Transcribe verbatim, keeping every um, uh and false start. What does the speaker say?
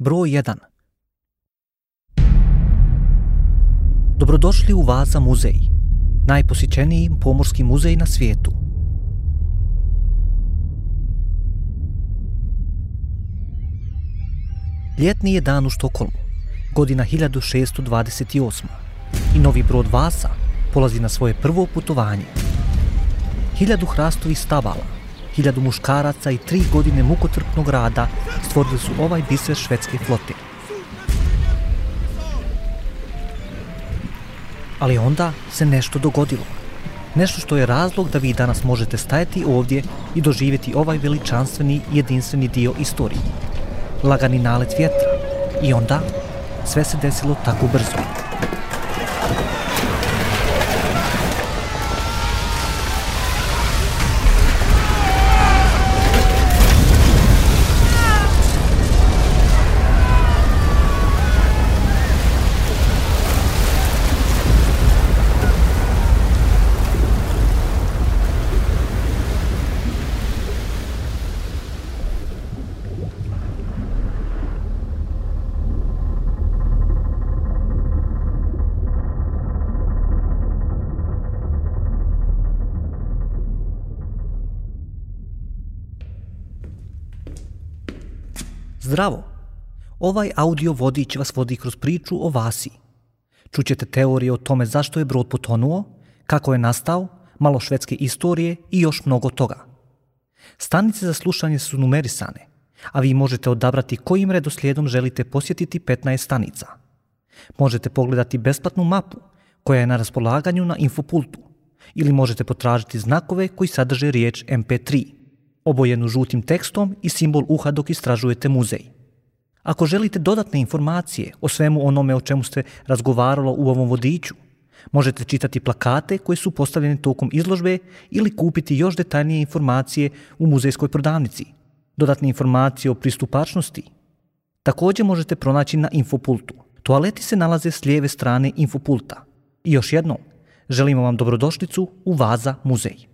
Broj jedan. Dobrodošli u Vaza muzej, najposjećeniji pomorski muzej na svijetu. Ljetni je dan u Štokholmu, godina hiljadu šessto dvadeset osma. i novi brod Vasa polazi na svoje prvo putovanje. Hiljadu hrastovih stabala, hiljadu muškaraca i tri godine mukotrpnog rada stvorili su ovaj biser švedske flote. Ali onda se nešto dogodilo. Nešto što je razlog da vi danas možete stajati ovdje i doživjeti ovaj veličanstveni i jedinstveni dio istorije. Lagani nalet vjetra. I onda sve se desilo tako brzo. Zdravo! Ovaj audio vodič vas vodi kroz priču o Vasi. Čućete teorije o tome zašto je brod potonuo, kako je nastao, malo švedske istorije i još mnogo toga. Stanice za slušanje su numerisane, a vi možete odabrati kojim redoslijedom želite posjetiti petnaest stanica. Možete pogledati besplatnu mapu koja je na raspolaganju na infopultu ili možete potražiti znakove koji sadrže riječ em pe tri. Obojenu žutim tekstom i simbol uha dok istražujete muzej. Ako želite dodatne informacije o svemu onome o čemu ste razgovaralo u ovom vodiču, možete čitati plakate koji su postavljeni tokom izložbe ili kupiti još detaljnije informacije u muzejskoj prodavnici, dodatne informacije o pristupačnosti. Također možete pronaći na infopultu. Toaleti se nalaze s lijeve strane infopulta. I još jednom, želimo vam dobrodošlicu u Vaza muzej.